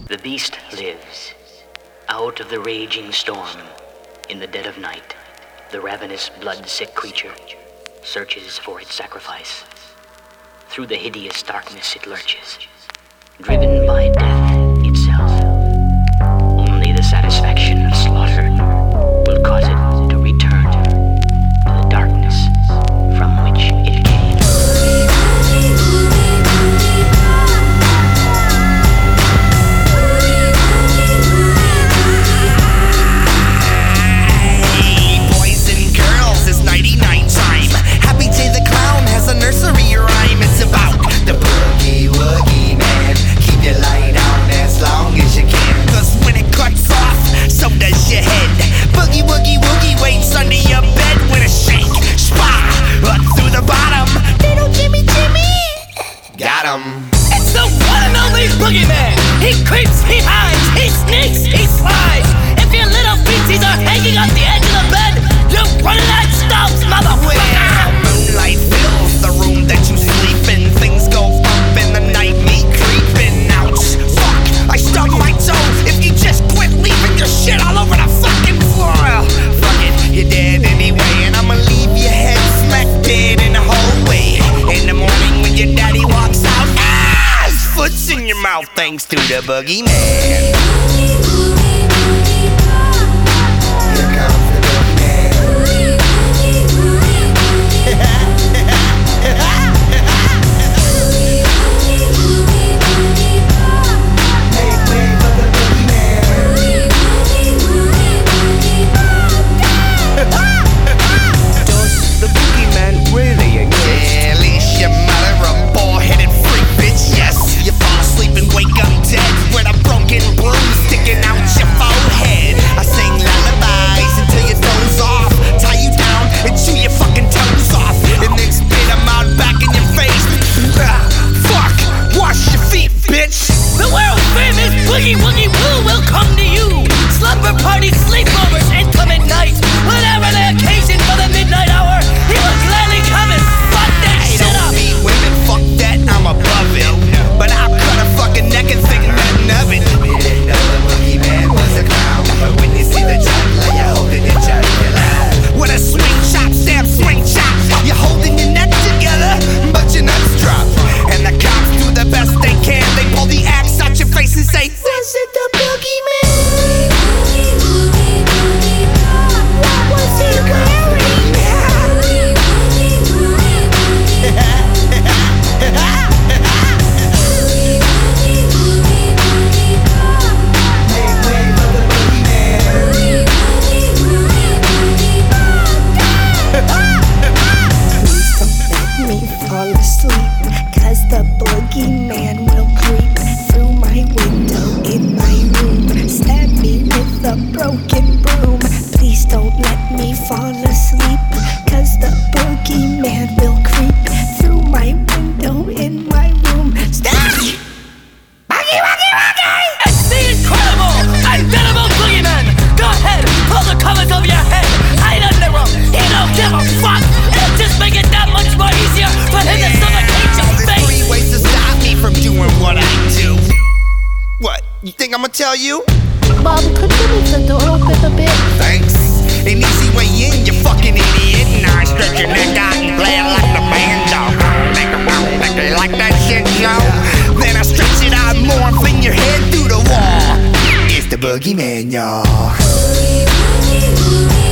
The beast lives. Out of the raging storm, in the dead of night, the ravenous, blood-sick creature searches for its sacrifice. Through the hideous darkness it lurches, driven by death itself. Only the satisfaction of slaughter will cause it to return to the darkness from which it came. Nursery rhyme, it's about the boogie woogie man. Keep your light on as long as you can, 'cause when it cuts off, so does your head. Boogie woogie woogie waits under your bed with a shake, spot, up through the bottom. Little Jimmy Jimmy, got him. It's the one and only boogeyman. He creeps, he hides, he sneaks, he slides. If your little feetsies are hanging off the edge of the bed, you're running out of stops, motherfucker. Moonlight fills the room that you sleep in. Things go up in the night, me creeping. Ouch, fuck, I stubbed my toe. If you just quit leaving your shit all over the fucking floor. Fuck it, you're dead anyway, and I'ma leave your head smack dead in the hallway. In the morning when your daddy walks out, his foot's in your mouth thanks to the boogeyman. Woogie woogie woo will come to you. Slumber parties, sleepovers, inclement nights. Whatever the occasion for the midnight hour, he will gladly come and fuck that shit up. Don't beat women, fuck that, I'm above it. But I'll cut a fucking neck and think nothing of it. You didn't know the boogeyman was a clown, but when you see the juggler, you're holding it tight, you're loud. With a swing chop, Sam swing chop, you're holding your neck together, but your nuts drop. And the cops do the best they can. They pull the axe out your face and say, was it the boogeyman? What was he wearing? Make way for the boogeyman. Please don't let me fall asleep, 'cause the boogeyman will creep through my window in my room, stab me with a broken broom. Please don't let me fall asleep, 'cause the boogeyman will creep through my window in my room. Stab me! Boogie, boogie, boogie! It's the incredible, unbeatable boogeyman. Go ahead, pull the covers over your head. Hide under him. He don't give a fuck. It'll just make it that much more easier for him to suffocate your There's face. 3 ways to stop me from doing what I do. What, you think I'ma tell you? Bob, could you leave the door open a bit? Thanks. An easy way in, you fucking idiot. Now stretch your neck out and play it like the banjo. Like that shit, Joe? Then I stretch it out more and fling your head through the wall. It's the boogeyman, y'all.